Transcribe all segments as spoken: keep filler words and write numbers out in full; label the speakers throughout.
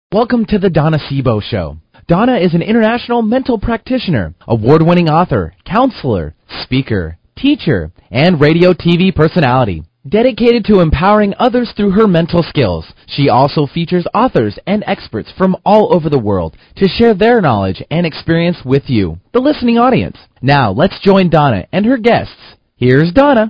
Speaker 1: Welcome to the Donna Sebo Show. Donna is an international mental practitioner, award-winning author, counselor, speaker, teacher, and radio T V personality. Dedicated to empowering others through her mental skills, she also features authors and experts from all over the world to share their knowledge and experience with you, the listening audience. Now, let's join Donna and her guests. Here's Donna.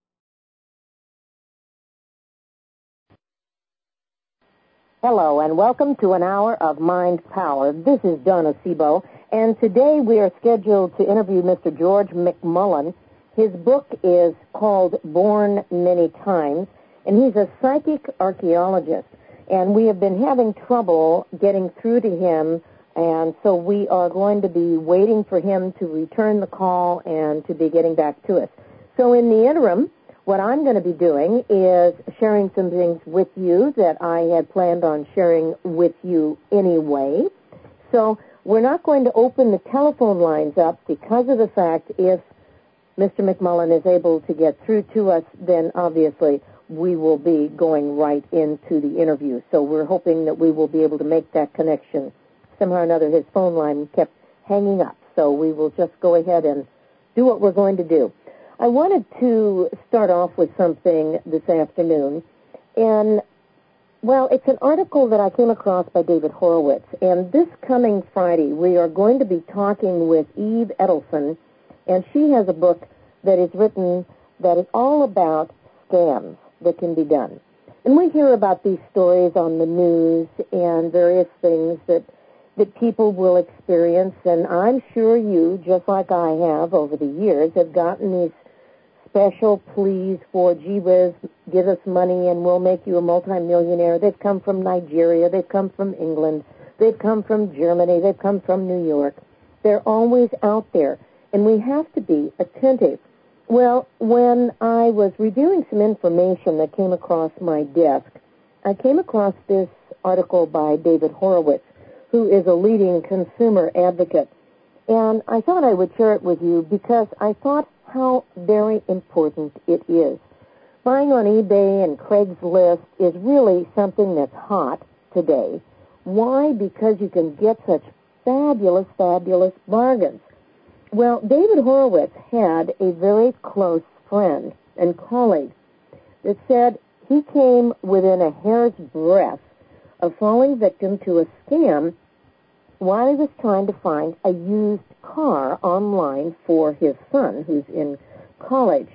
Speaker 2: Hello, and welcome to an hour of Mind Power. This is Donna Sebo, and today we are scheduled to interview Mister George McMullen. His book is called Born Many Times, and he's a psychic archaeologist, and we have been having trouble getting through to him, and so we are going to be waiting for him to return the call and to be getting back to us. So in the interim, what I'm going to be doing is sharing some things with you that I had planned on sharing with you anyway. So we're not going to open the telephone lines up because of the fact if Mister McMullen is able to get through to us, then obviously we will be going right into the interview. So we're hoping that we will be able to make that connection. Somehow or another, his phone line kept hanging up. So we will just go ahead and do what we're going to do. I wanted to start off with something this afternoon, and, well, it's an article that I came across by David Horowitz, and this coming Friday we are going to be talking with Eve Edelson, and she has a book that is written that is all about scams that can be done. And we hear about these stories on the news and various things that that people will experience, and I'm sure you, just like I have over the years, have gotten these special pleas for, gee whiz, give us money and we'll make you a multimillionaire. They've come from Nigeria, they've come from England, they've come from Germany, they've come from New York. They're always out there, and we have to be attentive. Well, when I was reviewing some information that came across my desk, I came across this article by David Horowitz, who is a leading consumer advocate. And I thought I would share it with you because I thought how very important it is. Buying on eBay and Craigslist is really something that's hot today. Why? Because you can get such fabulous, fabulous bargains. Well, David Horowitz had a very close friend and colleague that said he came within a hair's breadth of falling victim to a scam while he was trying to find a used car online for his son, who's in college.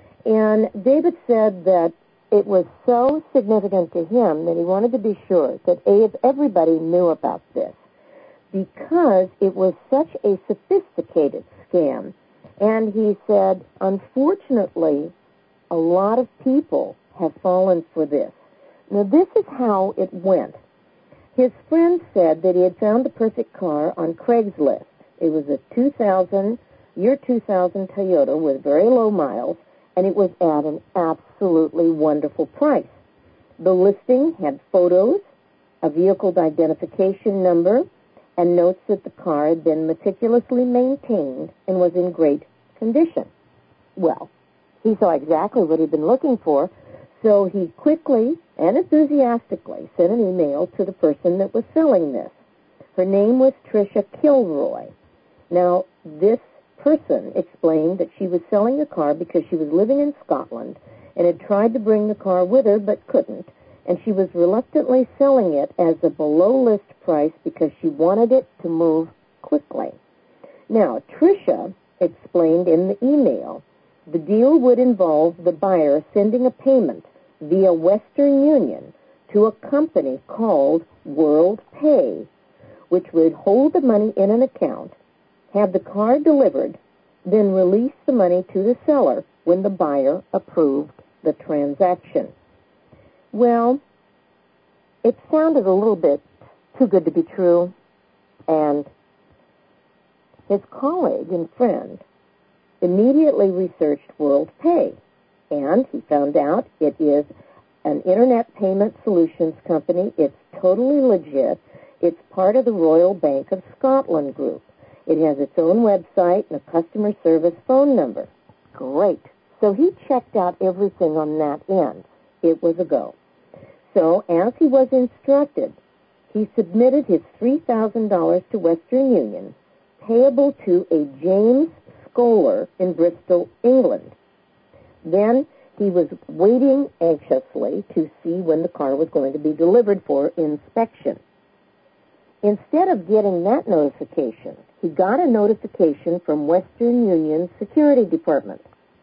Speaker 2: And David said that it was so significant to him that he wanted to be sure that everybody knew about this because it was such a sophisticated scam. And he said, unfortunately, a lot of people have fallen for this. Now, this is how it went. His friend said that he had found the perfect car on Craigslist. It was a two thousand, year two thousand Toyota with very low miles, and it was at an absolutely wonderful price. The listing had photos, a vehicle identification number, and notes that the car had been meticulously maintained and was in great condition. Well, he saw exactly what he'd been looking for, so he quickly and enthusiastically sent an email to the person that was selling this. Her name was Tricia Kilroy. Now, this person explained that she was selling the car because she was living in Scotland and had tried to bring the car with her but couldn't, and she was reluctantly selling it as a below-list price because she wanted it to move quickly. Now, Tricia explained in the email the deal would involve the buyer sending a payment via Western Union to a company called WorldPay, which would hold the money in an account, have the car delivered, then release the money to the seller when the buyer approved the transaction. Well, it sounded a little bit too good to be true, and his colleague and friend immediately researched WorldPay, and he found out it is an internet payment solutions company. It's totally legit. It's part of the Royal Bank of Scotland group. It has its own website and a customer service phone number. Great. So he checked out everything on that end. It was a go. So as he was instructed, he submitted his three thousand dollars to Western Union, payable to a James Scholar in Bristol, England. Then he was waiting anxiously to see when the car was going to be delivered for inspection. Instead of getting that notification, he got a notification from Western Union's security department.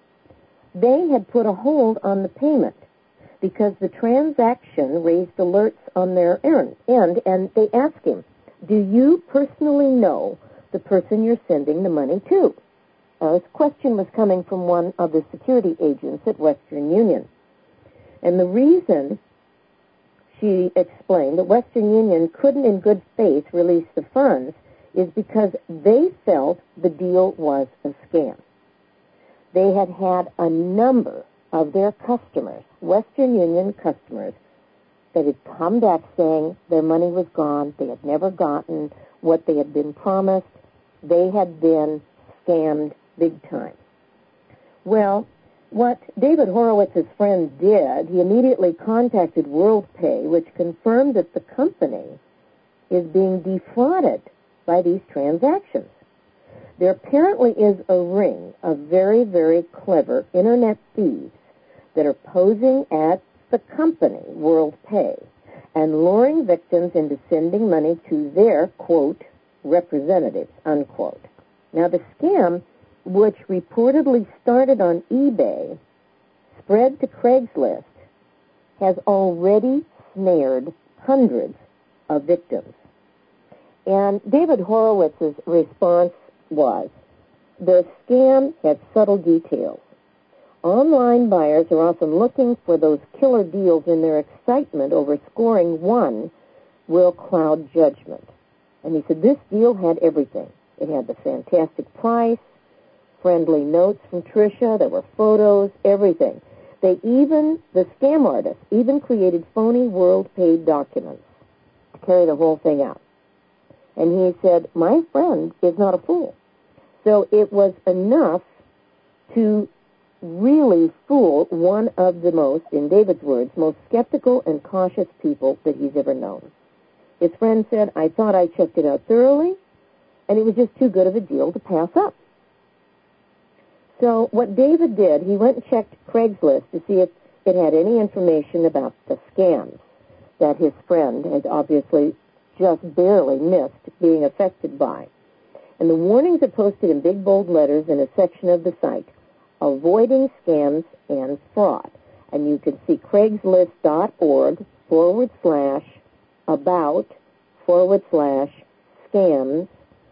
Speaker 2: They had put a hold on the payment because the transaction raised alerts on their end, and they asked him, do you personally know the person you're sending the money to? Uh, this question was coming from one of the security agents at Western Union. And the reason, she explained, that Western Union couldn't in good faith release the funds is because they felt the deal was a scam. They had had a number of their customers, Western Union customers, that had come back saying their money was gone, they had never gotten what they had been promised, they had been scammed big time. Well, what David Horowitz's friend did, he immediately contacted WorldPay, which confirmed that the company is being defrauded by these transactions. There apparently is a ring of very, very clever Internet thieves that are posing at the company, WorldPay, and luring victims into sending money to their, quote, representatives, unquote. Now, the scam, which reportedly started on eBay, spread to Craigslist, has already snared hundreds of victims. And David Horowitz's response was, the scam had subtle details. Online buyers are often looking for those killer deals, and their excitement over scoring one will cloud judgment. And he said this deal had everything. It had the fantastic price, friendly notes from Tricia, there were photos, everything. They even, the scam artists, even created phony WorldPay documents to carry the whole thing out. And he said, my friend is not a fool. So it was enough to really fool one of the most, in David's words, most skeptical and cautious people that he's ever known. His friend said, I thought I checked it out thoroughly, and it was just too good of a deal to pass up. So what David did, he went and checked Craigslist to see if it had any information about the scams that his friend had obviously just barely missed being affected by. And the warnings are posted in big bold letters in a section of the site, Avoiding Scams and Fraud. And you can see craigslist.org forward slash about forward slash scams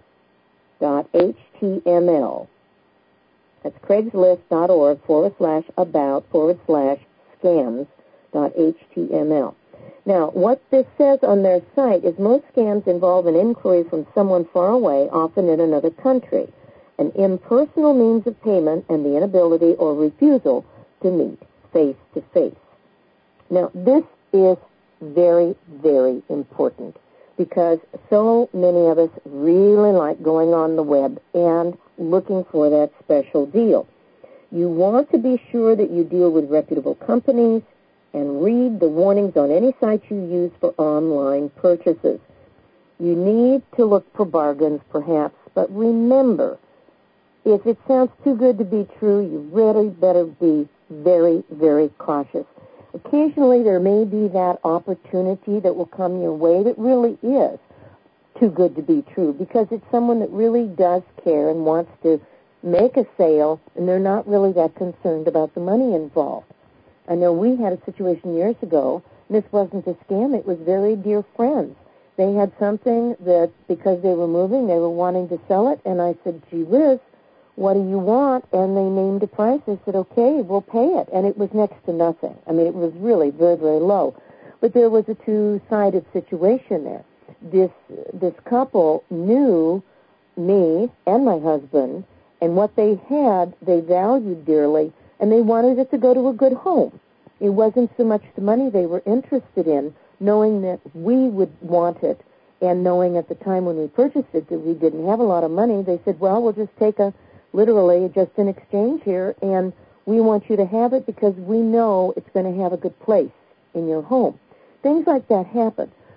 Speaker 2: dot html. That's craigslist.org forward slash about forward slash scams dot html. Now, what this says on their site is most scams involve an inquiry from someone far away, often in another country, an impersonal means of payment, and the inability or refusal to meet face-to-face. Now, this is very, very important because so many of us really like going on the web and looking for that special deal. You want to be sure that you deal with reputable companies and read the warnings on any site you use for online purchases. You need to look for bargains, perhaps, but remember, if it sounds too good to be true, you really better be very, very cautious. Occasionally there may be that opportunity that will come your way that really is too good to be true because it's someone that really does care and wants to make a sale, and they're not really that concerned about the money involved. I know we had a situation years ago, and this wasn't a scam, it was very dear friends. They had something that, because they were moving, they were wanting to sell it, and I said, gee whiz, what do you want? And they named a price. I said, okay, we'll pay it. And it was next to nothing. I mean, it was really very, very low. But there was a two-sided situation there. This, this couple knew me and my husband, and what they had, they valued dearly, and they wanted it to go to a good home. It wasn't so much the money they were interested in, knowing that we would want it, and knowing at the time when we purchased it that we didn't have a lot of money. They said, well, we'll just take a, literally, just an exchange here, and we want you to have it because we know it's going to have a good place in your home. Things like that happen.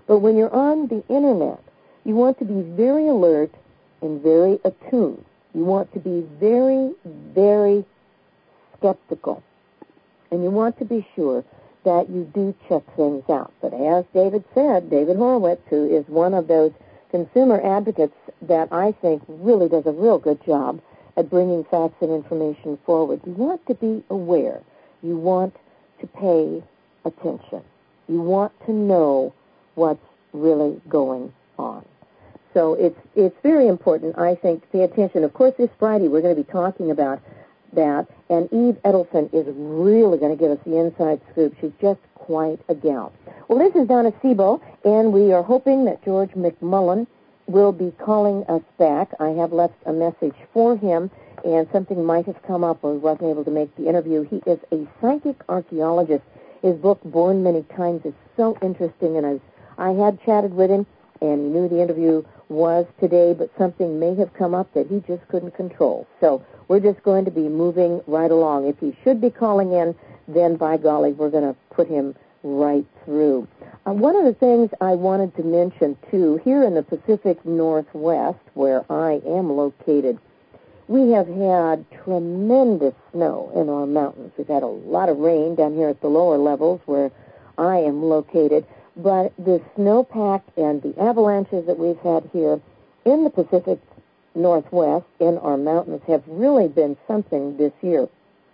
Speaker 2: But when you're on the Internet, you want to be very alert and very attuned. You want to be very, very skeptical. And you want to be sure that you do check things out. But as David said, David Horowitz, who is one of those consumer advocates that I think really does a real good job at bringing facts and information forward, you want to be aware. You want to pay attention. You want to know what's really going on. So it's it's very important, I think, to pay attention. Of course, this Friday we're going to be talking about that, and Eve Edelson is really going to give us the inside scoop. She's just quite a gal. Well, this is Donna Sebo, and we are hoping that George McMullen will be calling us back. I have left a message for him, and something might have come up or he wasn't able to make the interview. He is a psychic archaeologist. His book, Born Many Times, is so interesting, and I, I had chatted with him, and he knew the interview was today, but something may have come up that he just couldn't control. So we're just going to be moving right along. If he should be calling in, then by golly, we're going to put him right through. Uh, one of the things I wanted to mention, too, here in the Pacific Northwest, where I am located, we have had tremendous snow in our mountains. We've had a lot of rain down here at the lower levels where I am located. But the snowpack and the avalanches that we've had here in the Pacific Northwest, in our mountains, have really been something this year.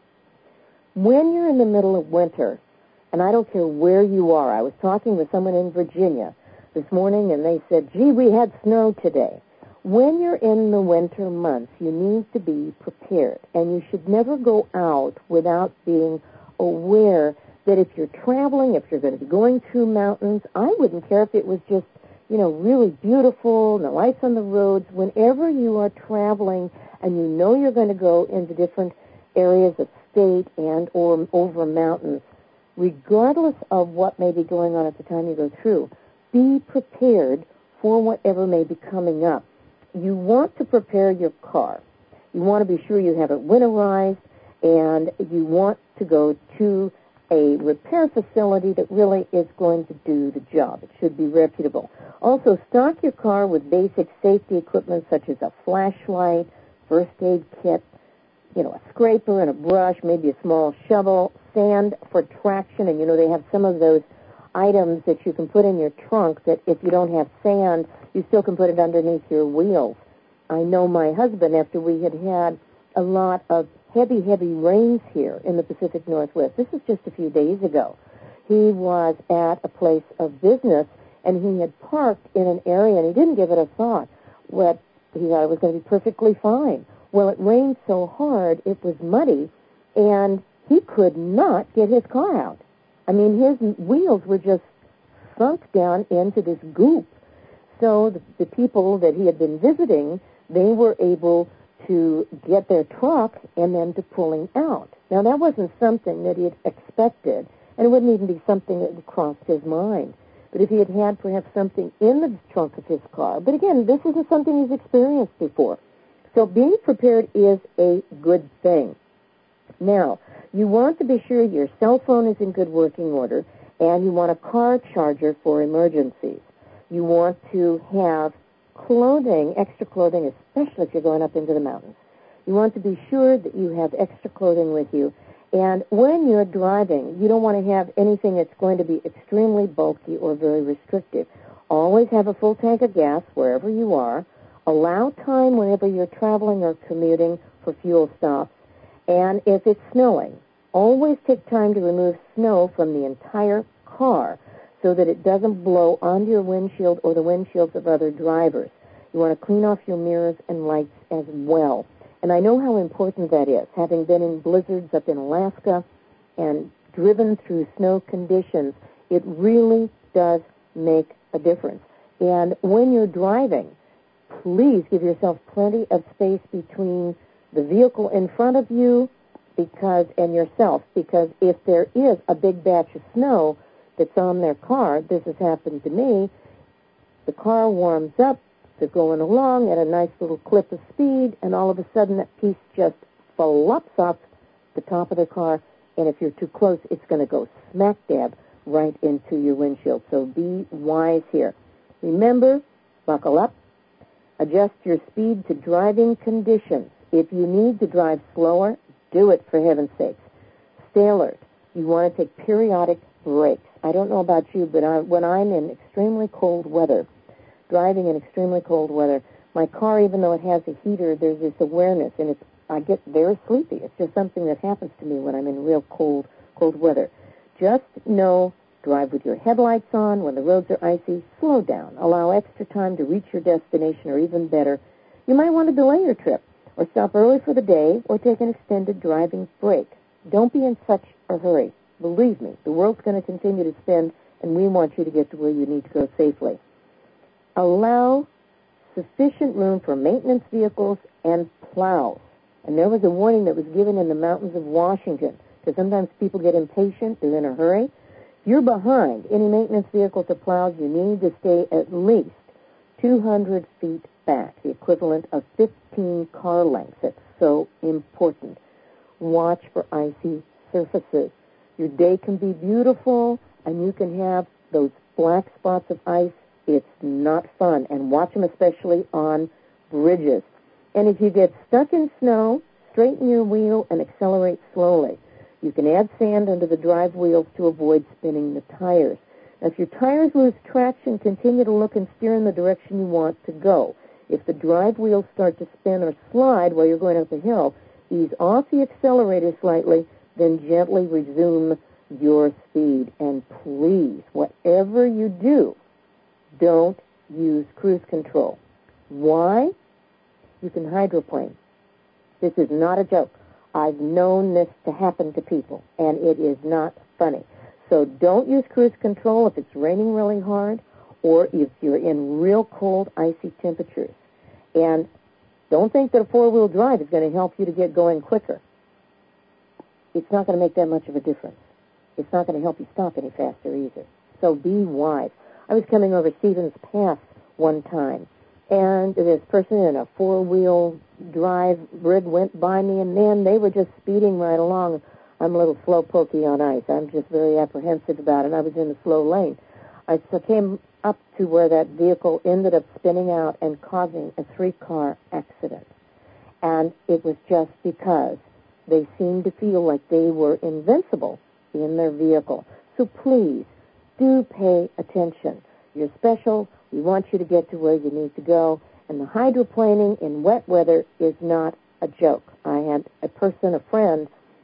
Speaker 2: When you're in the middle of winter, and I don't care where you are, I was talking with someone in Virginia this morning, and they said, gee, we had snow today. When you're in the winter months, you need to be prepared, and you should never go out without being aware that if you're traveling, if you're going to be going through mountains, I wouldn't care if it was just, you know, really beautiful, and the lights on the roads. Whenever you are traveling and you know you're going to go into different areas of state and or over mountains, regardless of what may be going on at the time you go through, be prepared for whatever may be coming up. You want to prepare your car. You want to be sure you have it winterized, and you want to go to a repair facility that really is going to do the job. It should be reputable. Also, stock your car with basic safety equipment such as a flashlight, first aid kit, you know, a scraper and a brush, maybe a small shovel, sand for traction, and you know they have some of those items that you can put in your trunk that if you don't have sand, you still can put it underneath your wheels. I know my husband, after we had had a lot of heavy, heavy rains here in the Pacific Northwest. This is just a few days ago. He was at a place of business, and he had parked in an area, and he didn't give it a thought. What he thought it was going to be perfectly fine. Well, it rained so hard, it was muddy, and he could not get his car out. I mean, his wheels were just sunk down into this goop. So the, the people that he had been visiting, they were able to get their truck and then to pull him out. Now, that wasn't something that he had expected, and it wouldn't even be something that had crossed his mind. But if he had had perhaps something in the trunk of his car, but again, this isn't something he's experienced before. So being prepared is a good thing. Now, you want to be sure your cell phone is in good working order, and you want a car charger for emergencies. You want to have clothing, extra clothing, especially if you're going up into the mountains. You want to be sure that you have extra clothing with you. And when you're driving, you don't want to have anything that's going to be extremely bulky or very restrictive. Always have a full tank of gas wherever you are. Allow time whenever you're traveling or commuting for fuel stops. And if it's snowing, always take time to remove snow from the entire car so that it doesn't blow onto your windshield or the windshields of other drivers. You want to clean off your mirrors and lights as well. And I know how important that is, having been in blizzards up in Alaska and driven through snow conditions. It really does make a difference. And when you're driving, please give yourself plenty of space between the vehicle in front of you because and yourself, because if there is a big batch of snow that's on their car, this has happened to me, the car warms up, they're going along at a nice little clip of speed, and all of a sudden that piece just flops off the top of the car, and if you're too close, it's going to go smack dab right into your windshield. So be wise here. Remember, buckle up, adjust your speed to driving conditions. If you need to drive slower, do it for heaven's sakes. Stay alert. You want to take periodic breaks. I don't know about you, but I, when I'm in extremely cold weather, driving in extremely cold weather, my car, even though it has a heater, there's this awareness, and it's I get very sleepy. It's just something that happens to me when I'm in real cold, cold weather. Just know, drive with your headlights on. When the roads are icy, slow down. Allow extra time to reach your destination, or even better, you might want to delay your trip, or stop early for the day, or take an extended driving break. Don't be in such a hurry. Believe me, the world's going to continue to spin, and we want you to get to where you need to go safely. Allow sufficient room for maintenance vehicles and plows. And there was a warning that was given in the mountains of Washington, because sometimes people get impatient, they're in a hurry. If you're behind any maintenance vehicles or plows, you need to stay at least two hundred feet back, the equivalent of fifteen car lengths. That's so important. Watch for icy surfaces. Your day can be beautiful, and you can have those black spots of ice. It's not fun. And watch them especially on bridges. And if you get stuck in snow, straighten your wheel and accelerate slowly. You can add sand under the drive wheels to avoid spinning the tires. Now, if your tires lose traction, continue to look and steer in the direction you want to go. If the drive wheels start to spin or slide while you're going up the hill, ease off the accelerator slightly, then gently resume your speed. And please, whatever you do, don't use cruise control. Why? You can hydroplane. This is not a joke. I've known this to happen to people, and it is not funny. So don't use cruise control if it's raining really hard or if you're in real cold, icy temperatures. And don't think that a four-wheel drive is going to help you to get going quicker. It's not going to make that much of a difference. It's not going to help you stop any faster either. So be wise. I was coming over Stevens Pass one time, and this person in a four-wheel drive rig went by me, and then they were just speeding right along. I'm a little slow pokey on ice. I'm just very apprehensive about it. I was in the slow lane. I came up to where that vehicle ended up spinning out and causing a three-car accident. And it was just because they seemed to feel like they were invincible in their vehicle. So please, do pay attention. You're special. We want you to get to where you need to go. And the hydroplaning in wet weather is not a joke. I had a person, a friend,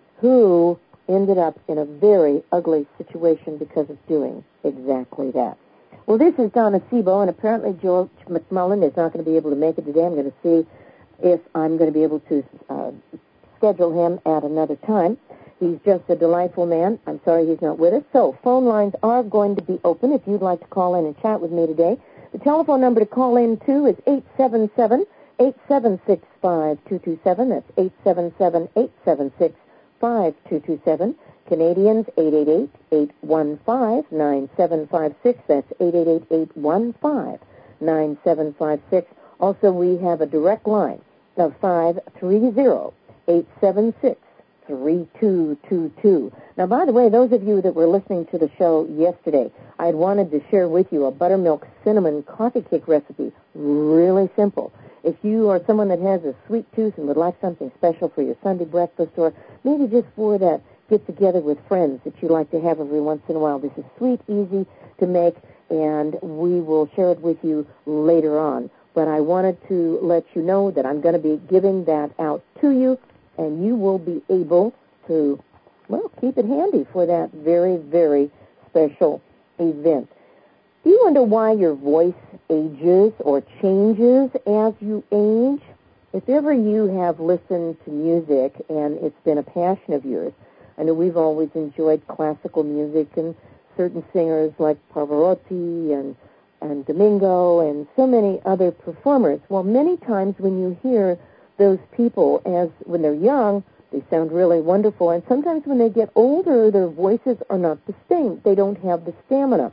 Speaker 2: who ended up in a very ugly situation because of doing exactly that. Well, this is Donna Sebo, and apparently George McMullen is not going to be able to make it today. I'm going to see if I'm going to be able to uh, schedule him at another time. He's just a delightful man. I'm sorry he's not with us. So phone lines are going to be open if you'd like to call in and chat with me today. The telephone number to call in to is eight seven seven, eight seven six, five two two seven. That's eight seven seven, eight seven six, five two two seven. Canadians, eight eight eight, eight one five, nine seven five six. That's eight eight eight, eight one five, nine seven five six. Also, we have a direct line of five three zero, eight seven six, three two two two. Now, by the way, those of you that were listening to the show yesterday, I had wanted to share with you a buttermilk cinnamon coffee cake recipe. Really simple. If you are someone that has a sweet tooth and would like something special for your Sunday breakfast, or maybe just for that get-together with friends that you like to have every once in a while, this is sweet, easy to make, and we will share it with you later on. But I wanted to let you know that I'm going to be giving that out to you, and you will be able to, well, keep it handy for that very, very special event. Do you wonder why your voice ages or changes as you age? If ever you have listened to music and it's been a passion of yours, I know we've always enjoyed classical music and certain singers like Pavarotti and, and Domingo and so many other performers. Well, many times when you hear those people, as when they're young, they sound really wonderful, and sometimes when they get older, their voices are not the same. They don't have the stamina.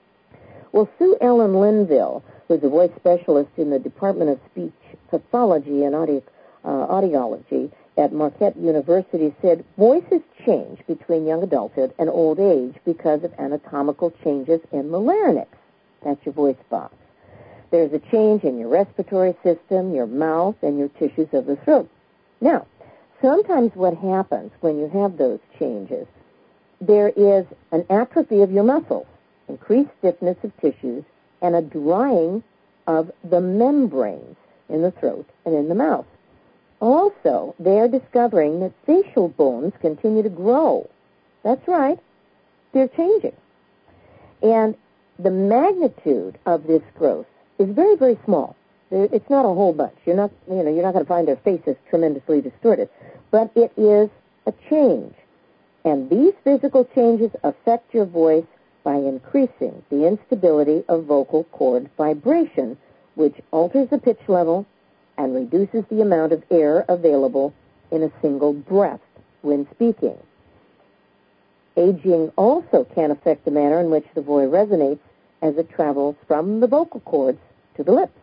Speaker 2: Well, Sue Ellen Linville, who's a voice specialist in the Department of Speech Pathology and Audio, uh, Audiology at Marquette University said voices change between young adulthood and old age because of anatomical changes in the larynx. That's your voice box. There's a change in your respiratory system, your mouth, and your tissues of the throat. Now, sometimes what happens when you have those changes, there is an atrophy of your muscles, increased stiffness of tissues, and a drying of the membranes in the throat and in the mouth. Also, they are discovering that facial bones continue to grow. That's right. They're changing. And the magnitude of this growth is very, very small. It's not a whole bunch. You're not, you know, you're not going to find their faces tremendously distorted. But it is a change. And these physical changes affect your voice by increasing the instability of vocal cord vibration, which alters the pitch level and reduces the amount of air available in a single breath when speaking. Aging also can affect the manner in which the voice resonates as it travels from the vocal cords to the lips.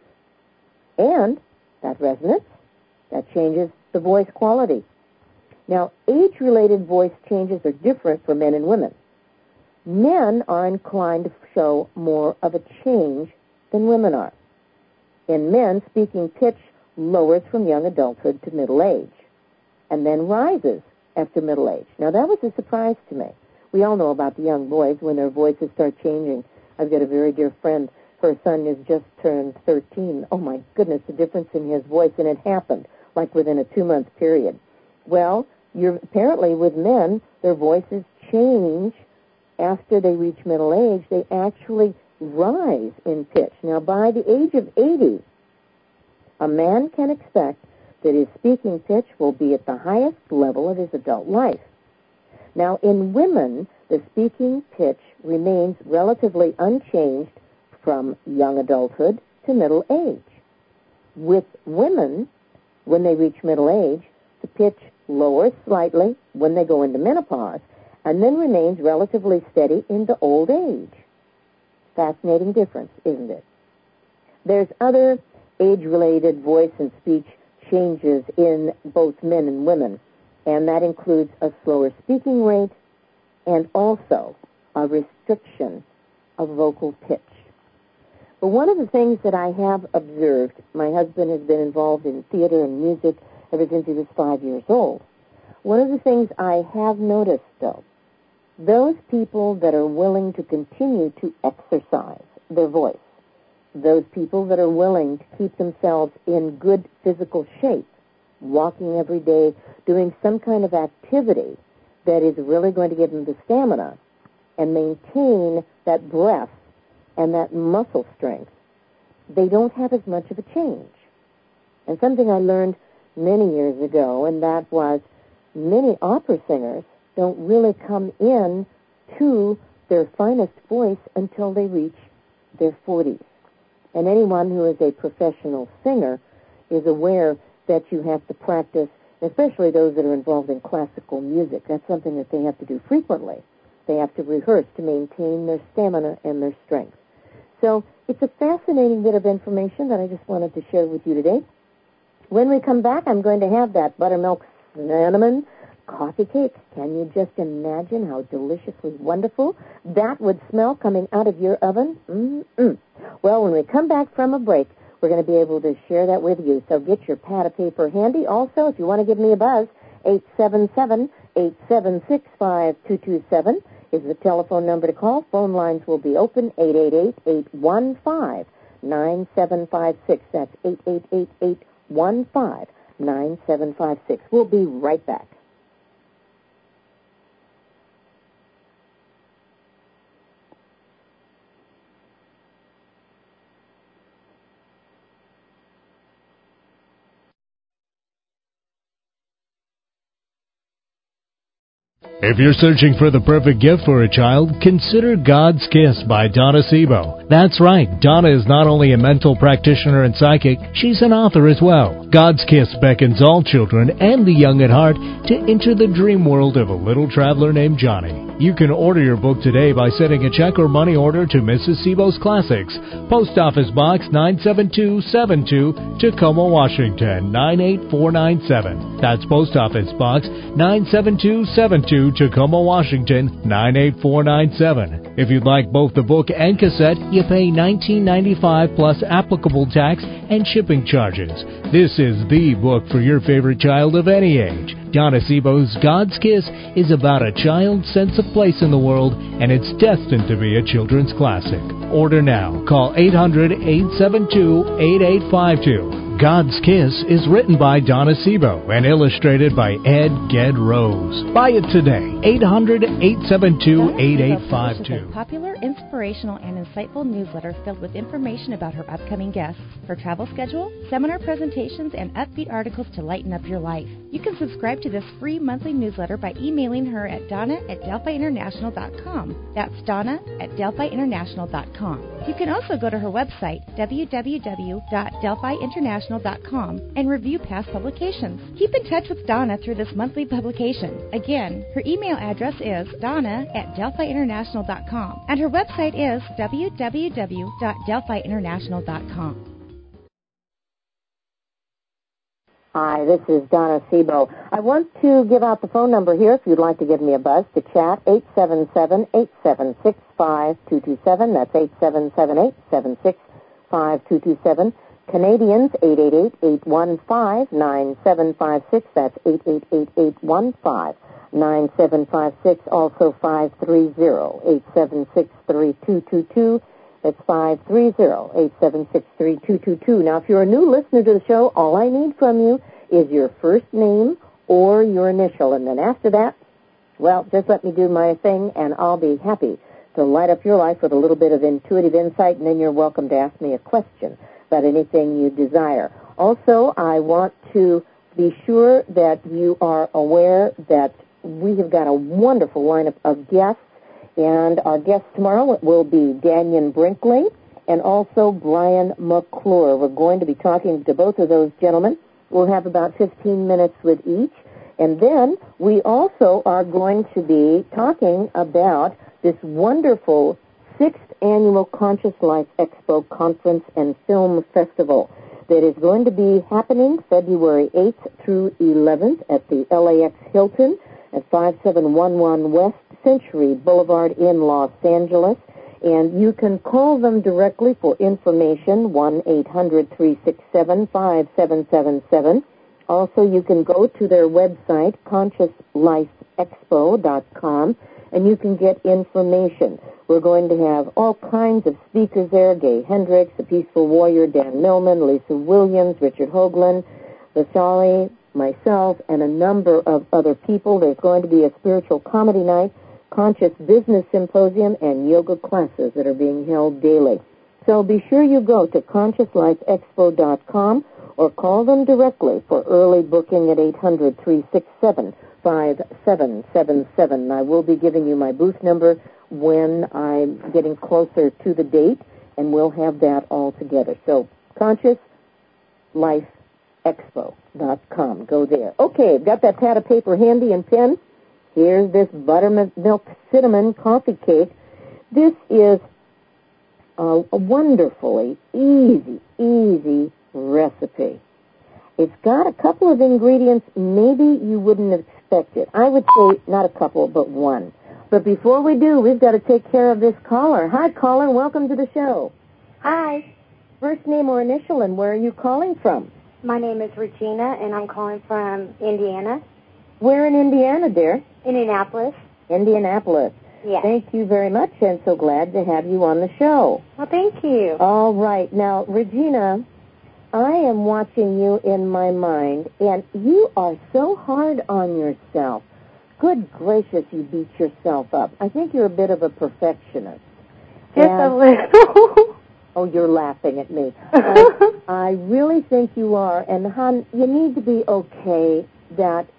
Speaker 2: And that resonance, that changes the voice quality. Now, age-related voice changes are different for men and women. Men are inclined to show more of a change than women are. In men, speaking pitch lowers from young adulthood to middle age, and then rises after middle age. Now, that was a surprise to me. We all know about the young boys when their voices start changing. I've got a very dear friend. Her son has just turned thirteen. Oh, my goodness, the difference in his voice, and it happened like within a two-month period. Well, you're, apparently with men, their voices change after they reach middle age. They actually rise in pitch. Now, by the age of eighty, a man can expect that his speaking pitch will be at the highest level of his adult life. Now, in women, the speaking pitch remains relatively unchanged from young adulthood to middle age. With women, when they reach middle age, the pitch lowers slightly when they go into menopause and then remains relatively steady into old age. Fascinating difference, isn't it? There's other age-related voice and speech changes in both men and women, and that includes a slower speaking rate and also a restriction of vocal pitch. But one of the things that I have observed, my husband has been involved in theater and music ever since he was five years old. One of the things I have noticed, though, those people that are willing to continue to exercise their voice, those people that are willing to keep themselves in good physical shape, walking every day, doing some kind of activity that is really going to give them the stamina and maintain that breath and that muscle strength, they don't have as much of a change. And something I learned many years ago, and that was many opera singers don't really come in to their finest voice until they reach their forties. And anyone who is a professional singer is aware that you have to practice, especially those that are involved in classical music. That's something that they have to do frequently. They have to rehearse to maintain their stamina and their strength. So it's a fascinating bit of information that I just wanted to share with you today. When we come back, I'm going to have that buttermilk cinnamon coffee cake. Can you just imagine how deliciously wonderful that would smell coming out of your oven? Mm-mm. Well, when we come back from a break, we're going to be able to share that with you. So get your pad of paper handy. Also, if you want to give me a buzz, eight seven seven, eight seven six, five two two seven is the telephone number to call. Phone lines will be open, eight eight eight, eight one five, nine seven five six. That's eight eight eight, eight one five, nine seven five six. We'll be right back.
Speaker 3: If you're searching for the perfect gift for a child, consider God's Kiss by Donna Sebo. That's right, Donna is not only a mental practitioner and psychic, she's an author as well. God's Kiss beckons all children and the young at heart to enter the dream world of a little traveler named Johnny. You can order your book today by sending a check or money order to Missus Sebo's Classics, Post Office Box nine seven two seven two, Tacoma, Washington nine eight four nine seven. That's Post Office Box nine seven two seven two, Tacoma, Washington nine eight four nine seven. If you'd like both the book and cassette, you pay nineteen ninety-five dollars plus applicable tax and shipping charges. This is the book for your favorite child of any age. Donna Sebo's God's Kiss is about a child's sense of place in the world, and it's destined to be a children's classic. Order now. Call eight hundred, eight seven two, eight eight five two. God's Kiss is written by Donna Sebo and illustrated by Ed Ged Rose. Buy it today. eight hundred, eight seven two, eight eight five two.
Speaker 4: A popular, inspirational, and insightful newsletter filled with information about her upcoming guests, her travel schedule, seminar presentations, and upbeat articles to lighten up your life. You can subscribe to this free monthly newsletter by emailing her at donna at delphi international dot com. That's Donna at delphi international dot com. You can also go to her website, w w w dot delphi international dot com, and review past publications. Keep in touch with Donna through this monthly publication. Again, her email address is donna at delphi international dot com, and her website is w w w dot delphi international dot com.
Speaker 2: Hi, this is Donna Sebo. I want to give out the phone number here if you'd like to give me a buzz to chat, eight seven seven, eight seven six, five two two seven. That's eight seven seven, eight seven six, five two two seven. Canadians, eight eight eight, eight one five, nine seven five six. That's eight eight eight, eight one five, nine seven five six. Also five three zero, eight seven six, three two two two. It's five three zero, eight seven six, three two two two. Now, if you're a new listener to the show, all I need from you is your first name or your initial. And then after that, well, just let me do my thing, and I'll be happy to light up your life with a little bit of intuitive insight, and then you're welcome to ask me a question about anything you desire. Also, I want to be sure that you are aware that we have got a wonderful lineup of guests. And our guest tomorrow will be Daniel Brinkley and also Brian McClure. We're going to be talking to both of those gentlemen. We'll have about fifteen minutes with each. And then we also are going to be talking about this wonderful sixth Annual Conscious Life Expo Conference and Film Festival that is going to be happening February eighth through eleventh at the L A X Hilton at five seven one one West Century Boulevard in Los Angeles. And you can call them directly for information, one eight hundred, three six seven, five seven seven seven. Also, you can go to their website, conscious life expo dot com, and you can get information. We're going to have all kinds of speakers there, Gay Hendricks, The Peaceful Warrior, Dan Millman, Lisa Williams, Richard Hoagland, Vasali, myself, and a number of other people. There's going to be a spiritual comedy night, conscious business symposium, and yoga classes that are being held daily. So be sure you go to conscious life expo dot com or call them directly for early booking at eight hundred, three six seven, five seven seven seven. I will be giving you my booth number when I'm getting closer to the date, and we'll have that all together. So conscious life expo dot com. Go there. Okay, I've got that pad of paper handy and pen. Here's this buttermilk cinnamon coffee cake. This is a, a wonderfully easy, easy recipe. It's got a couple of ingredients maybe you wouldn't have expected. I would say not a couple, but one. But before we do, we've got to take care of this caller. Hi, caller. Welcome to the show.
Speaker 5: Hi.
Speaker 2: First name or initial, and where are you calling from?
Speaker 5: My name is Regina, and I'm calling from Indiana.
Speaker 2: Where in Indiana, dear?
Speaker 5: Indianapolis.
Speaker 2: Indianapolis.
Speaker 5: Yes.
Speaker 2: Thank you very much, and so glad to have you on the show.
Speaker 5: Well, thank you.
Speaker 2: All right. Now, Regina, I am watching you in my mind, and you are so hard on yourself. Good gracious, you beat yourself up. I think you're a bit of a perfectionist.
Speaker 5: Just
Speaker 2: and,
Speaker 5: a little.
Speaker 2: Oh, you're laughing at me. I, I really think you are, and hon, you need to be okay that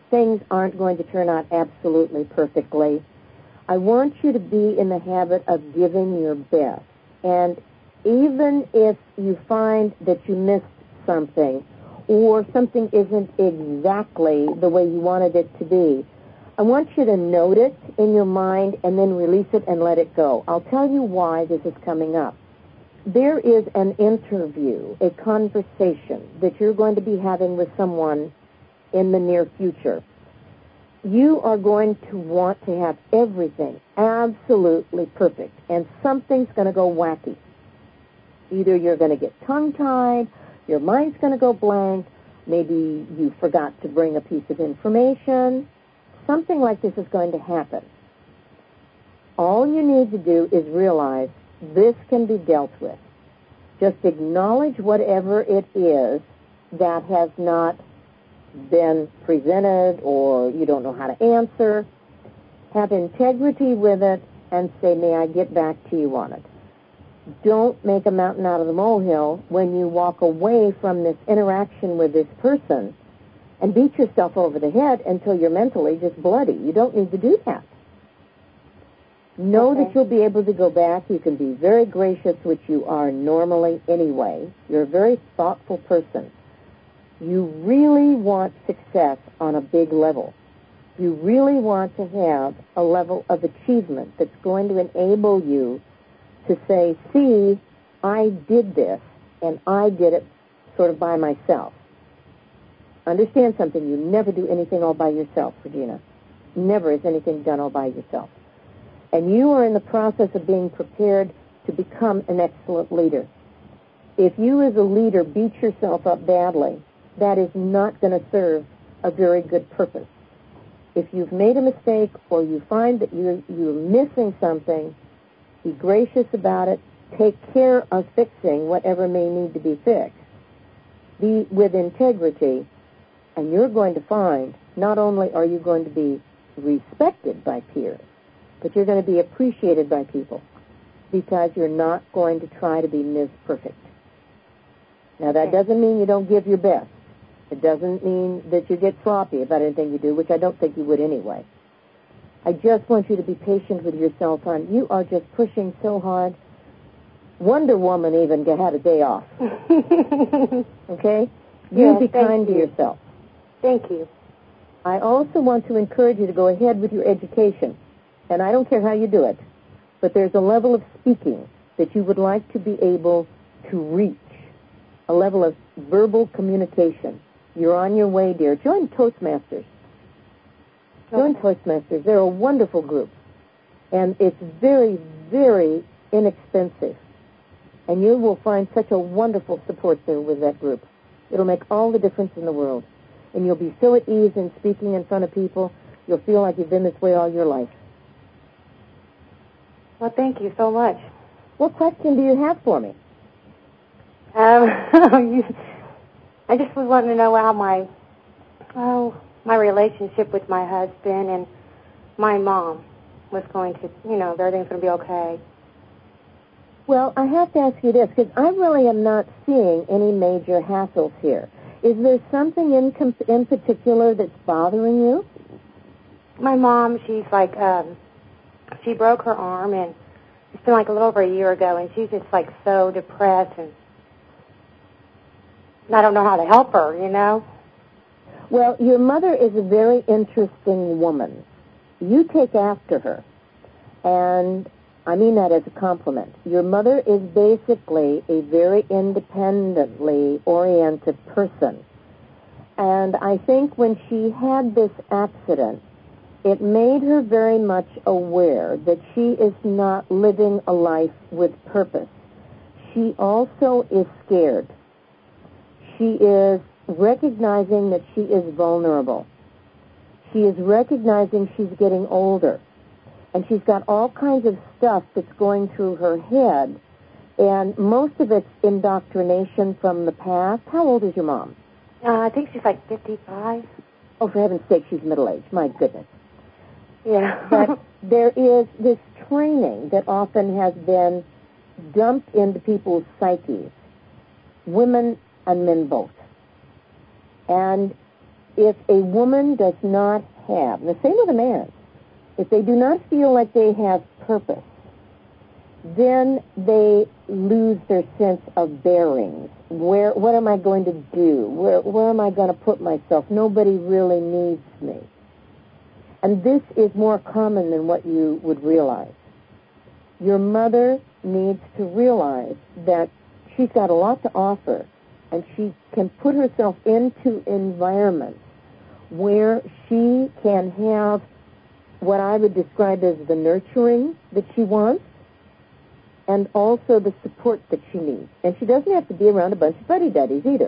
Speaker 2: things aren't going to turn out absolutely perfectly. I want you to be in the habit of giving your best. And even if you find that you missed something or something isn't exactly the way you wanted it to be, I want you to note it in your mind and then release it and let it go. I'll tell you why this is coming up. There is an interview, a conversation that you're going to be having with someone in the near future. You are going to want to have everything absolutely perfect, and something's going to go wacky. Either you're going to get tongue-tied, your mind's going to go blank, maybe you forgot to bring a piece of information. Something like this is going to happen. All you need to do is realize this can be dealt with. Just acknowledge whatever it is that has not been presented or you don't know how to answer. Have integrity with it and say, may I get back to you on it. Don't make a mountain out of the molehill when you walk away from this interaction with this person and beat yourself over the head until you're mentally just bloody. You don't need to do that. Know okay. that you'll be able to go back. You can be very gracious, which you are normally anyway. You're a very thoughtful person. You really want success on a big level. You really want to have a level of achievement that's going to enable you to say, see, I did this, and I did it sort of by myself. Understand something. You never do anything all by yourself, Regina. Never is anything done all by yourself. And you are in the process of being prepared to become an excellent leader. If you as a leader beat yourself up badly, that is not going to serve a very good purpose. If you've made a mistake or you find that you're, you're missing something, be gracious about it. Take care of fixing whatever may need to be fixed. Be with integrity, and you're going to find not only are you going to be respected by peers, but you're going to be appreciated by people because you're not going to try to be Miz Perfect. Now, that doesn't mean you don't give your best. It doesn't mean that you get sloppy about anything you do, which I don't think you would anyway. I just want you to be patient with yourself, hon. You are just pushing so hard. Wonder Woman even had a day off. Okay? You
Speaker 5: Yes,
Speaker 2: be kind
Speaker 5: you.
Speaker 2: to yourself.
Speaker 5: Thank you.
Speaker 2: I also want to encourage you to go ahead with your education. And I don't care how you do it, but there's a level of speaking that you would like to be able to reach, a level of verbal communication. You're on your way, dear. Join Toastmasters. Join okay. Toastmasters. They're a wonderful group. And it's very, very inexpensive. And you will find such a wonderful support there with that group. It'll make all the difference in the world. And you'll be so at ease in speaking in front of people, you'll feel like you've been this way all your life.
Speaker 5: Well, thank you so much.
Speaker 2: What question do you have for me?
Speaker 5: Um, you, I just was wanting to know how my, oh, my relationship with my husband and my mom was going to, you know, if everything's going to be okay.
Speaker 2: Well, I have to ask you this, because I really am not seeing any major hassles here. Is there something in com- in particular that's bothering you?
Speaker 5: My mom, she's like, um, she broke her arm, and it's been like a little over a year ago, and she's just like so depressed, and I don't know how to help her, you know?
Speaker 2: Well, your mother is a very interesting woman. You take after her, and I mean that as a compliment. Your mother is basically a very independently oriented person. And I think when she had this accident, it made her very much aware that she is not living a life with purpose. She also is scared. She is recognizing that she is vulnerable. She is recognizing she's getting older. And she's got all kinds of stuff that's going through her head. And most of it's indoctrination from the past. How old is your mom?
Speaker 5: Uh, I think she's like fifty-five.
Speaker 2: Oh, for heaven's sake, she's middle-aged. My goodness.
Speaker 5: Yeah.
Speaker 2: But there is this training that often has been dumped into people's psyches, women and men both. And if a woman does not have, and the same with a man, if they do not feel like they have purpose, then they lose their sense of bearings. Where, what am I going to do? Where, where am I going to put myself? Nobody really needs me. And this is more common than what you would realize. Your mother needs to realize that she's got a lot to offer, and she can put herself into environments where she can have what I would describe as the nurturing that she wants, and also the support that she needs. And she doesn't have to be around a bunch of buddy-duddies either.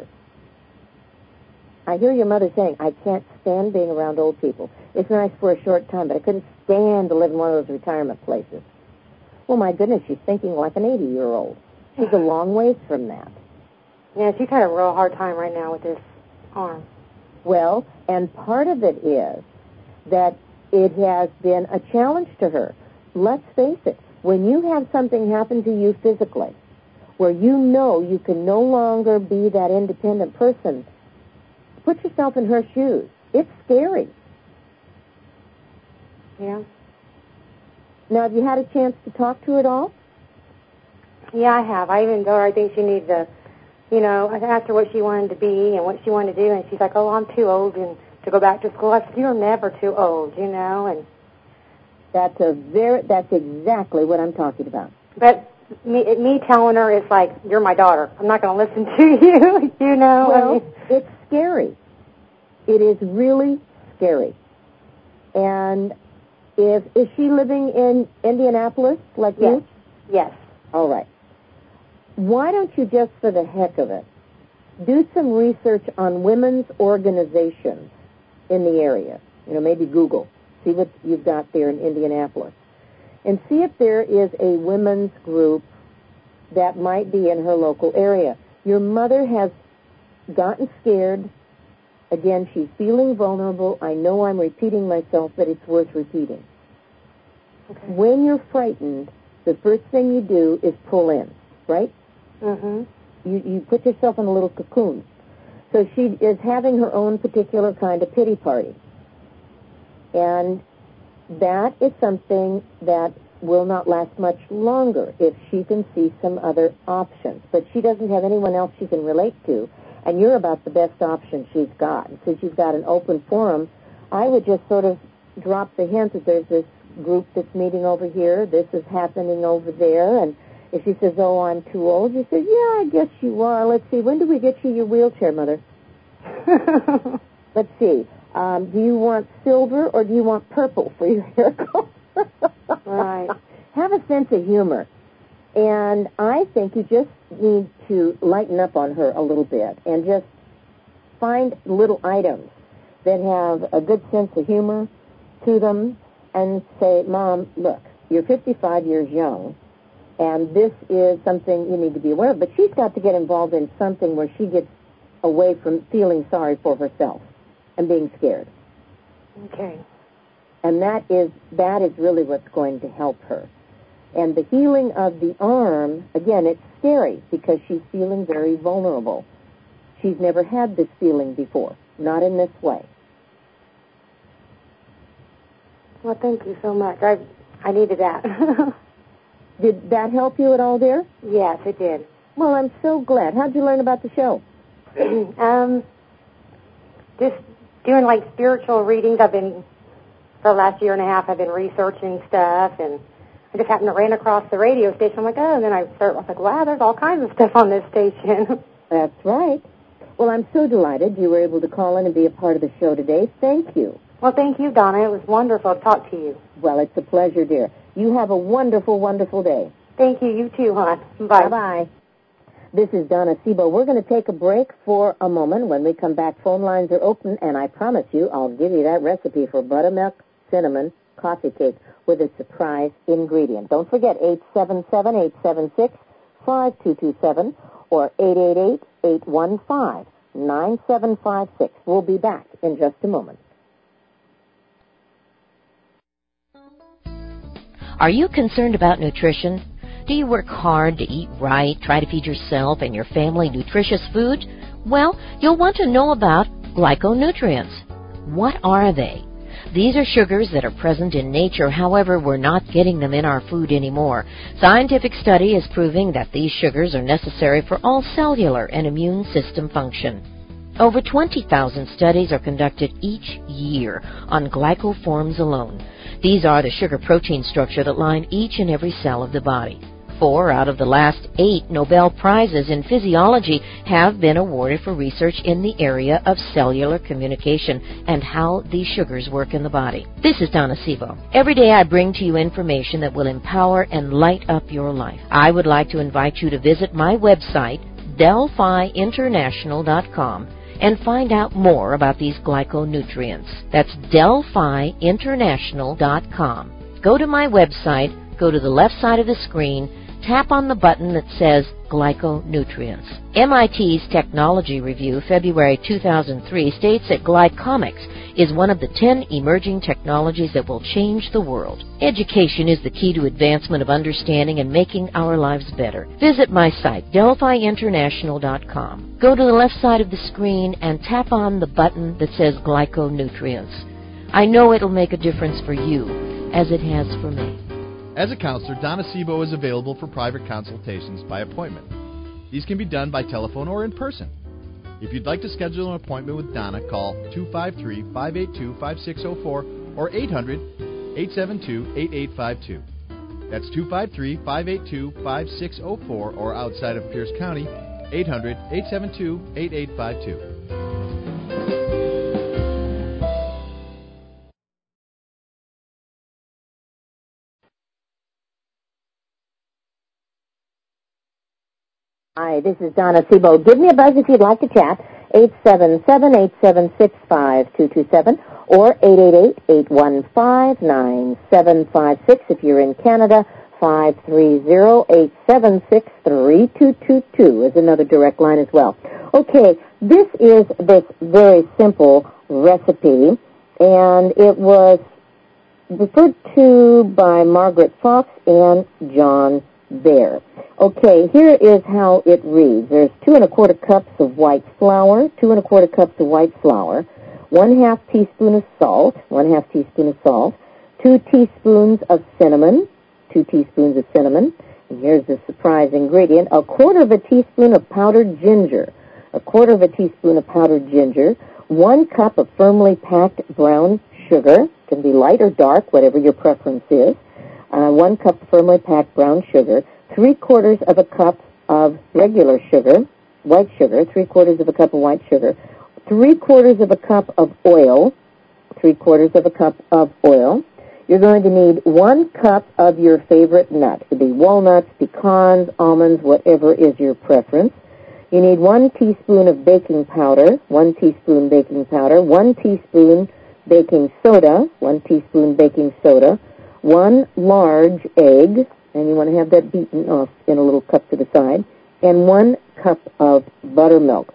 Speaker 2: I hear your mother saying, I can't stand being around old people. It's nice for a short time, but I couldn't stand to live in one of those retirement places. Well, my goodness, she's thinking like an eighty-year-old. She's a long ways from that.
Speaker 5: Yeah, she's had a real hard time right now with this arm.
Speaker 2: Well, and part of it is that it has been a challenge to her. Let's face it. When you have something happen to you physically, where you know you can no longer be that independent person, put yourself in her shoes. It's scary.
Speaker 5: Yeah.
Speaker 2: Now, have you had a chance to talk to her at all?
Speaker 5: Yeah, I have. I even told her I think she needs a, you know, I asked her what she wanted to be and what she wanted to do, and she's like, oh, I'm too old and to go back to school. I said, you're never too old, you know, and...
Speaker 2: That's a very, that's exactly what I'm talking about.
Speaker 5: But me, me telling her, it's like, you're my daughter. I'm not going to listen to you, you know.
Speaker 2: Well,
Speaker 5: I mean,
Speaker 2: it's scary. It is really scary. And if, is she living in Indianapolis like
Speaker 5: yes.
Speaker 2: you?
Speaker 5: Yes.
Speaker 2: All right. Why don't you just, for the heck of it, do some research on women's organizations in the area? You know, maybe Google. See what you've got there in Indianapolis. And see if there is a women's group that might be in her local area. Your mother has gotten scared. Again, she's feeling vulnerable. I know I'm repeating myself, but it's worth repeating. Okay. When you're frightened, the first thing you do is pull in, right?
Speaker 5: Mm-hmm.
Speaker 2: You, you put yourself in a little cocoon. So she is having her own particular kind of pity party. And that is something that will not last much longer if she can see some other options. But she doesn't have anyone else she can relate to, and you're about the best option she's got. And since you've got an open forum, I would just sort of drop the hint that there's this group that's meeting over here, this is happening over there, and if she says, oh, I'm too old, you say, yeah, I guess you are. Let's see, when do we get you your wheelchair, Mother? Let's see. Um, do you want silver or do you want purple for your hair color?
Speaker 5: Right.
Speaker 2: Have a sense of humor. And I think you just need to lighten up on her a little bit and just find little items that have a good sense of humor to them and say, Mom, look, you're fifty-five years young, and this is something you need to be aware of. But she's got to get involved in something where she gets away from feeling sorry for herself and being scared.
Speaker 5: Okay.
Speaker 2: And that is that is really what's going to help her. And the healing of the arm, again, it's scary because she's feeling very vulnerable. She's never had this feeling before, not in this way.
Speaker 5: Well, thank you so much. I I needed that.
Speaker 2: Did that help you at all, dear?
Speaker 5: Yes, it did.
Speaker 2: Well, I'm so glad. How'd you learn about the show?
Speaker 5: um, just doing like spiritual readings. I've been, for the last year and a half, I've been researching stuff, and I just happened to run across the radio station. I'm like, oh, and then I start, I was like, wow, there's all kinds of stuff on this station.
Speaker 2: That's right. Well, I'm so delighted you were able to call in and be a part of the show today. Thank you.
Speaker 5: Well, thank you, Donna. It was wonderful to talk to you.
Speaker 2: Well, it's a pleasure, dear. You have a wonderful, wonderful day.
Speaker 5: Thank you. You too, hon. Bye.
Speaker 2: Bye-bye. This is Donna Sebo. We're going to take a break for a moment. When we come back, phone lines are open, and I promise you I'll give you that recipe for buttermilk cinnamon coffee cake with a surprise ingredient. Don't forget, eight seven seven, eight seven six, five two two seven or eight eight eight, eight one five, nine seven five six. We'll be back in just a moment.
Speaker 6: Are you concerned about nutrition? Do you work hard to eat right, try to feed yourself and your family nutritious food? Well, you'll want to know about Glyconutrients. What are they? These are sugars that are present in nature, however, we're not getting them in our food anymore. Scientific study is proving that these sugars are necessary for all cellular and immune system function. Over twenty thousand studies are conducted each year on glycoforms alone. These are the sugar-protein structure that line each and every cell of the body. Four out of the last eight Nobel Prizes in physiology have been awarded for research in the area of cellular communication and how these sugars work in the body. This is Donna Sebo. Every day I bring to you information that will empower and light up your life. I would like to invite you to visit my website, Delphi International dot com, and find out more about these glyconutrients. That's Delphi International dot com. Go to my website, go to the left side of the screen, tap on the button that says Glyconutrients. M I T's Technology Review, February two thousand three, states that glycomics is one of the ten emerging technologies that will change the world. Education is the key to advancement of understanding and making our lives better. Visit my site, Delphi International dot com. Go to the left side of the screen and tap on the button that says Glyconutrients. I know it'll make a difference for you, as it has for me.
Speaker 7: As a counselor, Donna Sebo is available for private consultations by appointment. These can be done by telephone or in person. If you'd like to schedule an appointment with Donna, call two five three, five eight two, five six zero four or eight hundred, eight seven two, eight eight five two. That's two five three, five eight two, five six zero four or outside of Pierce County, eight hundred, eight seven two, eight eight five two.
Speaker 2: Hi, this is Donna Sebo. Give me a buzz if you'd like to chat, eight seven seven, eight seven six, five two two seven or eight eight eight, eight one five, nine seven five six. If you're in Canada, five three zero, eight seven six, three two two two is another direct line as well. Okay, this is this very simple recipe, and it was referred to by Margaret Fox and John Bear. Okay, here is how it reads. There's two and a quarter cups of white flour, two and a quarter cups of white flour, one half teaspoon of salt, one half teaspoon of salt, two teaspoons of cinnamon, two teaspoons of cinnamon, and here's the surprise ingredient, a quarter of a teaspoon of powdered ginger, a quarter of a teaspoon of powdered ginger, one cup of firmly packed brown sugar, can be light or dark, whatever your preference is, uh, one cup of firmly packed brown sugar, three quarters of a cup of regular sugar, white sugar, three quarters of a cup of white sugar, three quarters of a cup of oil, three quarters of a cup of oil. You're going to need one cup of your favorite nut. It could be walnuts, pecans, almonds, whatever is your preference. You need one teaspoon of baking powder, one teaspoon baking powder, one teaspoon baking soda, one teaspoon baking soda, one large egg, and you want to have that beaten off in a little cup to the side, and one cup of buttermilk.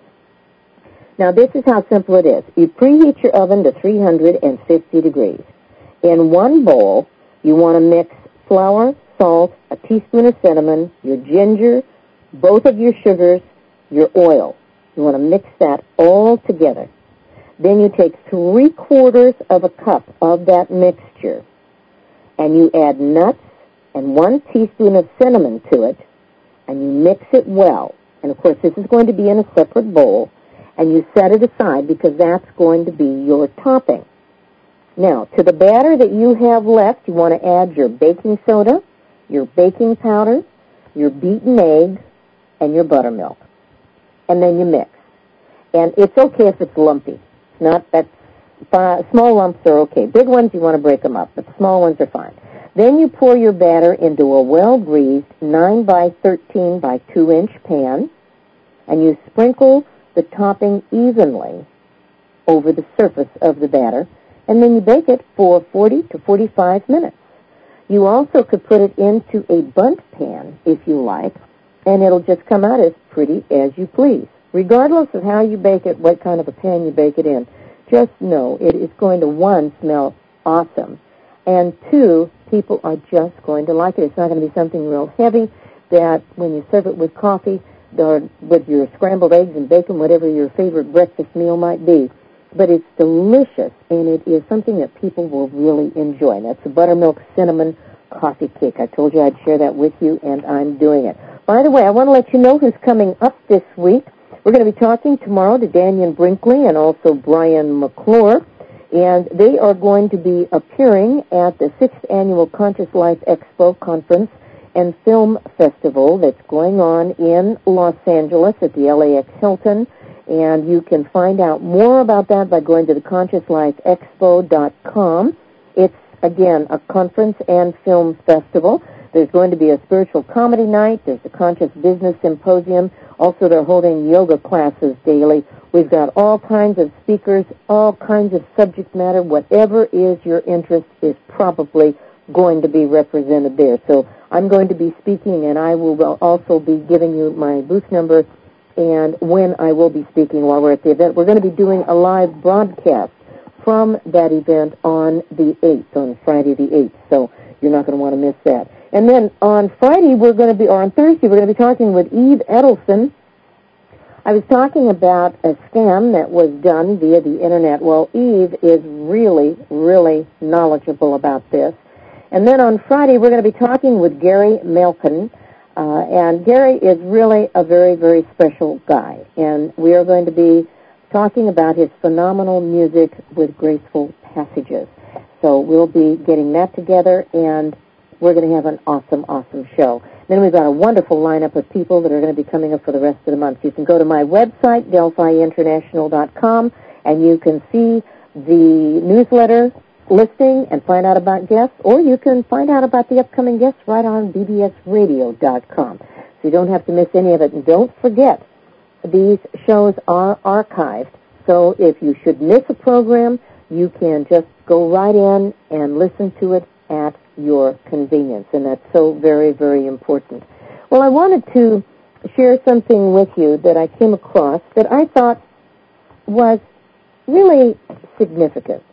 Speaker 2: Now, this is how simple it is. You preheat your oven to three hundred fifty degrees. In one bowl, you want to mix flour, salt, a teaspoon of cinnamon, your ginger, both of your sugars, your oil. You want to mix that all together. Then you take three quarters of a cup of that mixture, and you add nuts and one teaspoon of cinnamon to it, and you mix it well. And, of course, this is going to be in a separate bowl, and you set it aside because that's going to be your topping. Now, to the batter that you have left, you want to add your baking soda, your baking powder, your beaten egg, and your buttermilk. And then you mix. And it's okay if it's lumpy. It's not that uh, small lumps are okay. Big ones, you want to break them up, but the small ones are fine. Then you pour your batter into a well-greased nine by thirteen by two inch pan, and you sprinkle the topping evenly over the surface of the batter, and then you bake it for forty to forty-five minutes. You also could put it into a bundt pan, if you like, and it'll just come out as pretty as you please. Regardless of how you bake it, what kind of a pan you bake it in, just know it is going to, one, smell awesome, and two, people are just going to like it. It's not going to be something real heavy that when you serve it with coffee or with your scrambled eggs and bacon, whatever your favorite breakfast meal might be, but it's delicious, and it is something that people will really enjoy. And that's the buttermilk cinnamon coffee cake. I told you I'd share that with you, and I'm doing it. By the way, I want to let you know who's coming up this week. We're going to be talking tomorrow to Daniel Brinkley and also Brian McClure, and they are going to be appearing at the sixth Annual Conscious Life Expo Conference and Film Festival that's going on in Los Angeles at the L A X Hilton, and you can find out more about that by going to the conscious life expo dot com. It's, again, a conference and film festival. There's going to be a spiritual comedy night. There's the Conscious Business Symposium. Also, they're holding yoga classes daily. We've got all kinds of speakers, all kinds of subject matter. Whatever is your interest is probably going to be represented there. So I'm going to be speaking, and I will also be giving you my booth number and when I will be speaking while we're at the event. We're going to be doing a live broadcast from that event on the eighth, on Friday the eighth. So you're not going to want to miss that. And then on Friday, we're going to be, or on Thursday, we're going to be talking with Eve Edelson. I was talking about a scam that was done via the Internet. Well, Eve is really, really knowledgeable about this. And then on Friday, we're going to be talking with Gary Malkin. Uh, and Gary is really a very, very special guy. And we are going to be talking about his phenomenal music with graceful passages. So we'll be getting that together, and we're going to have an awesome, awesome show. Then we've got a wonderful lineup of people that are going to be coming up for the rest of the month. You can go to my website, delphi international dot com, and you can see the newsletter listing and find out about guests, or you can find out about the upcoming guests right on b b s radio dot com. So you don't have to miss any of it. And don't forget, these shows are archived. So if you should miss a program, you can just go right in and listen to it at your convenience, and that's so very, very important. Well, I wanted to share something with you that I came across that I thought was really significant.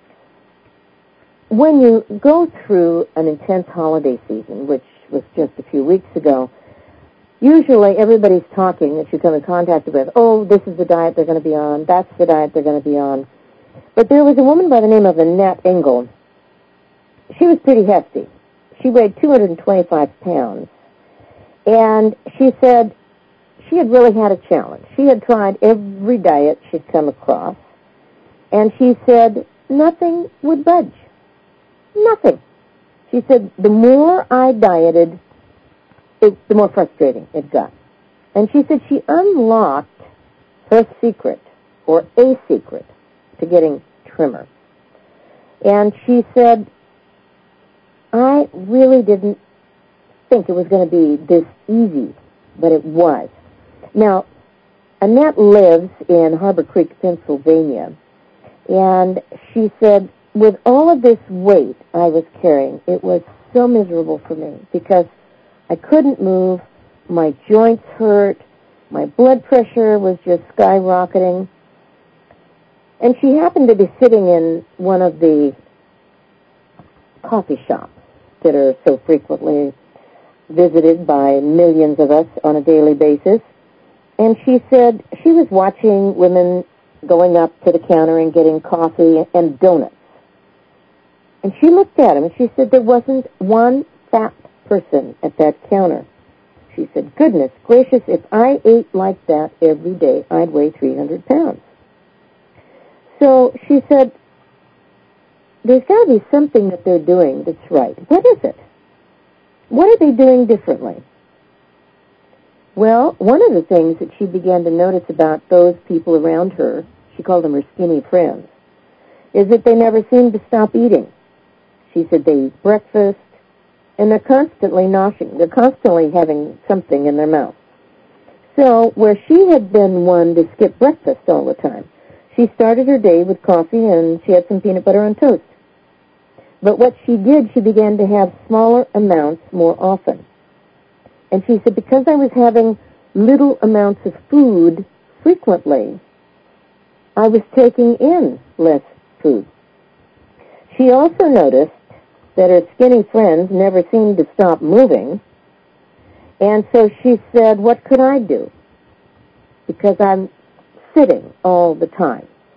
Speaker 2: When you go through an intense holiday season, which was just a few weeks ago, usually everybody's talking that you come in contact with, oh, this is the diet they're going to be on, that's the diet they're going to be on. But there was a woman by the name of Annette Engel. She was pretty hefty. She weighed two hundred twenty-five pounds. And she said she had really had a challenge. She had tried every diet she'd come across. And she said nothing would budge. Nothing. She said the more I dieted, it, the more frustrating it got. And she said she unlocked her secret, or a secret, to getting trimmer. And she said, I really didn't think it was going to be this easy, but it was. Now, Annette lives in Harbor Creek, Pennsylvania, and she said, with all of this weight I was carrying, it was so miserable for me because I couldn't move, my joints hurt, my blood pressure was just skyrocketing. And she happened to be sitting in one of the coffee shops that are so frequently visited by millions of us on a daily basis. And she said she was watching women going up to the counter and getting coffee and donuts. And she looked at them and she said there wasn't one fat person at that counter. She said, goodness gracious, if I ate like that every day, I'd weigh three hundred pounds. So she said, there's got to be something that they're doing that's right. What is it? What are they doing differently? Well, one of the things that she began to notice about those people around her, she called them her skinny friends, is that they never seem to stop eating. She said they eat breakfast, and they're constantly noshing. They're constantly having something in their mouth. So where she had been one to skip breakfast all the time, she started her day with coffee and she had some peanut butter on toast. But what she did, she began to have smaller amounts more often. And she said, because I was having little amounts of food frequently, I was taking in less food. She also noticed that her skinny friends never seemed to stop moving. And so she said, what could I do? Because I'm sitting all the time.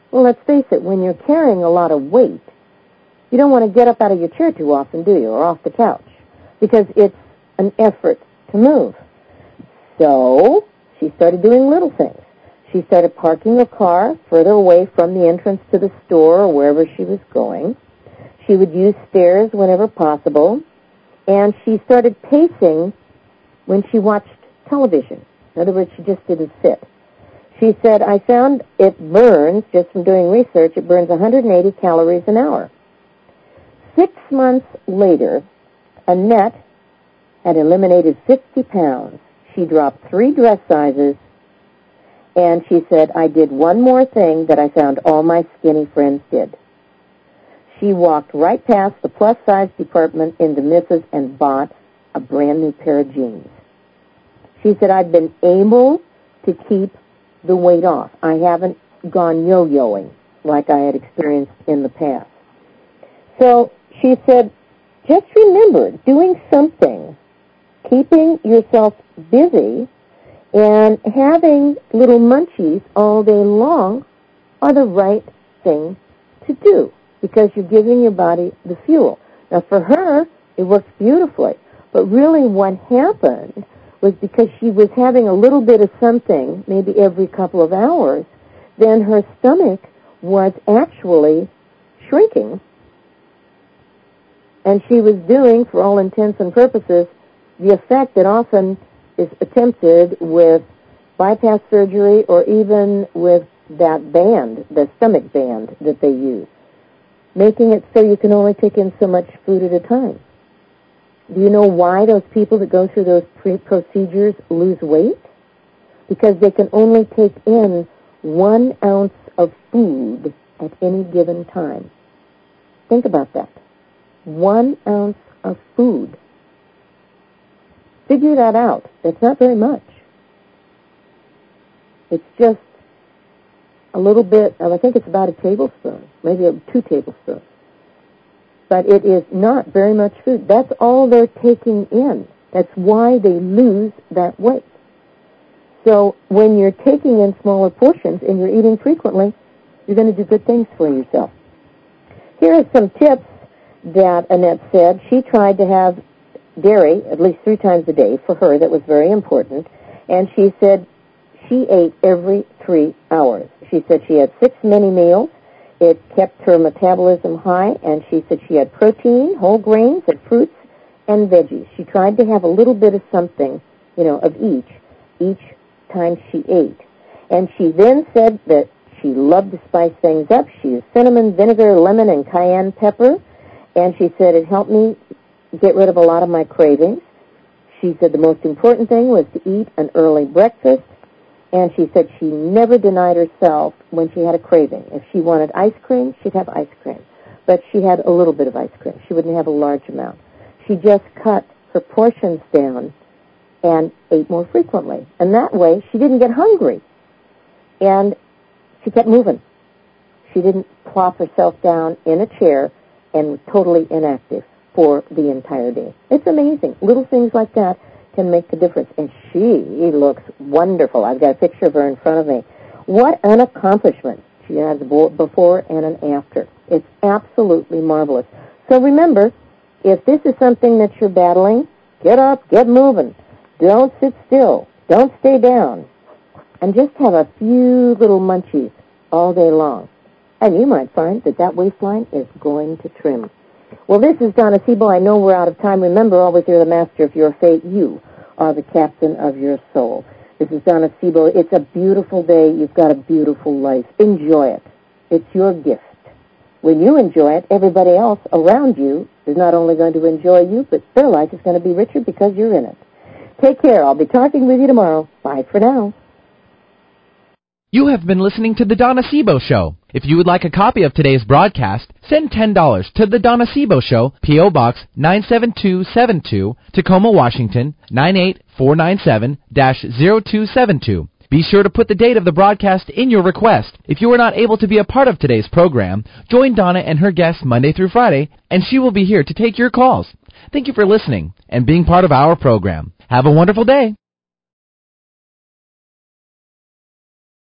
Speaker 2: Well, let's face it, when you're carrying a lot of weight, you don't want to get up out of your chair too often, do you, or off the couch, because it's an effort to move. So she started doing little things. She started parking her car further away from the entrance to the store or wherever she was going. She would use stairs whenever possible, and she started pacing when she watched television. In other words, she just didn't sit. She said, I found it burns, just from doing research, it burns one hundred eighty calories an hour. Six months later, Annette had eliminated fifty pounds. She dropped three dress sizes, and she said, I did one more thing that I found all my skinny friends did. She walked right past the plus-size department in the Missus and bought a brand-new pair of jeans. She said, I've been able to keep the weight off. I haven't gone yo-yoing like I had experienced in the past. So she said, just remember, doing something, keeping yourself busy, and having little munchies all day long are the right thing to do because you're giving your body the fuel. Now, for her, it works beautifully. But really what happened was because she was having a little bit of something, maybe every couple of hours, then her stomach was actually shrinking. And she was doing, for all intents and purposes, the effect that often is attempted with bypass surgery or even with that band, the stomach band that they use, making it so you can only take in so much food at a time. Do you know why those people that go through those pre- procedures lose weight? Because they can only take in one ounce of food at any given time. Think about that. One ounce of food. Figure that out. It's not very much. It's just a little bit of, I think it's about a tablespoon, maybe two tablespoons. But it is not very much food. That's all they're taking in. That's why they lose that weight. So when you're taking in smaller portions and you're eating frequently, you're going to do good things for yourself. Here are some tips that Annette said. She tried to have dairy at least three times a day. For her, that was very important. And she said she ate every three hours. She said she had six mini meals. It kept her metabolism high, and she said she had protein, whole grains, and fruits, and veggies. She tried to have a little bit of something, you know, of each, each time she ate. And she then said that she loved to spice things up. She used cinnamon, vinegar, lemon, and cayenne pepper. And she said it helped me get rid of a lot of my cravings. She said the most important thing was to eat an early breakfast. And she said she never denied herself when she had a craving. If she wanted ice cream, she'd have ice cream. But she had a little bit of ice cream. She wouldn't have a large amount. She just cut her portions down and ate more frequently. And that way, she didn't get hungry. And she kept moving. She didn't plop herself down in a chair and was totally inactive for the entire day. It's amazing. Little things like that can make the difference. And she looks wonderful. I've got a picture of her in front of me. What an accomplishment. She has a before and an after. It's absolutely marvelous. So remember, if this is something that you're battling, get up, get moving. Don't sit still. Don't stay down. And just have a few little munchies all day long. And you might find that that waistline is going to trim. Well, this is Donna Siebel. I know we're out of time. Remember, always you're the master of your fate. You are the captain of your soul. This is Donna Siebel. It's a beautiful day. You've got a beautiful life. Enjoy it. It's your gift. When you enjoy it, everybody else around you is not only going to enjoy you, but their life is going to be richer because you're in it. Take care. I'll be talking with you tomorrow. Bye for now.
Speaker 1: You have been listening to The Donna Siebel Show. If you would like a copy of today's broadcast, send ten dollars to The Donna Siebel Show, P O. Box nine seven two seven two, Tacoma, Washington, nine eight four nine seven dash zero two seven two. Be sure to put the date of the broadcast in your request. If you are not able to be a part of today's program, join Donna and her guests Monday through Friday, and she will be here to take your calls. Thank you for listening and being part of our program. Have a wonderful day.